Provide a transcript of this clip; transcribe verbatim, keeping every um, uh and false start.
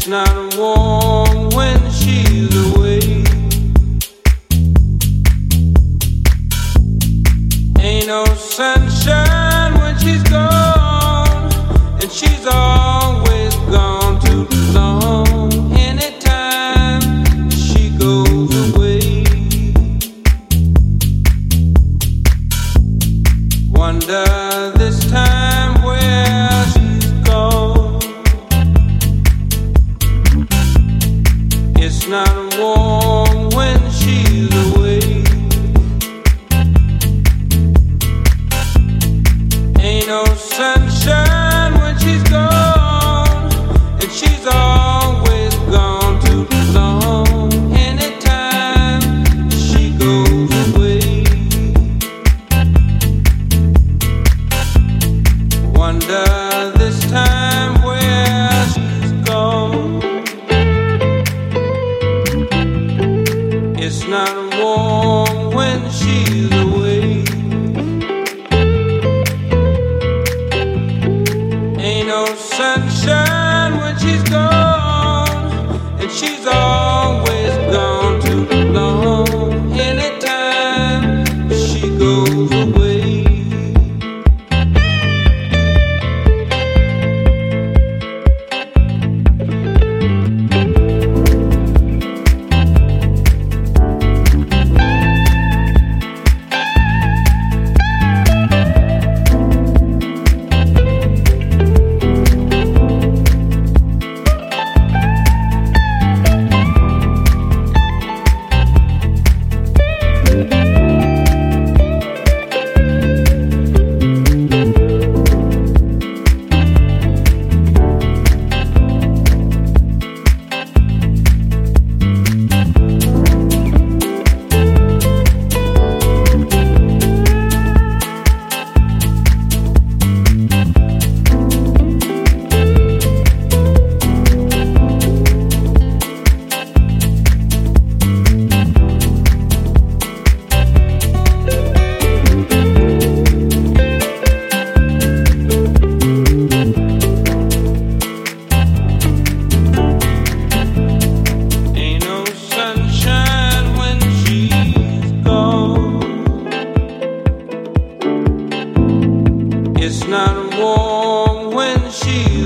not warm when she's away. Ain't no sunshine when she's gone, and she's always gone too long. Anytime she goes away, wonder this time where she's gone. It's not warm when she's away. Ain't no sunshine when she's gone, and she's always gone too long. Anytime she goes away, wonder this time where she's gone. It's not warm when she's away. Ain't no sunshine when she's gone, and she's always gone too long. Anytime she goes away. It's not warm when she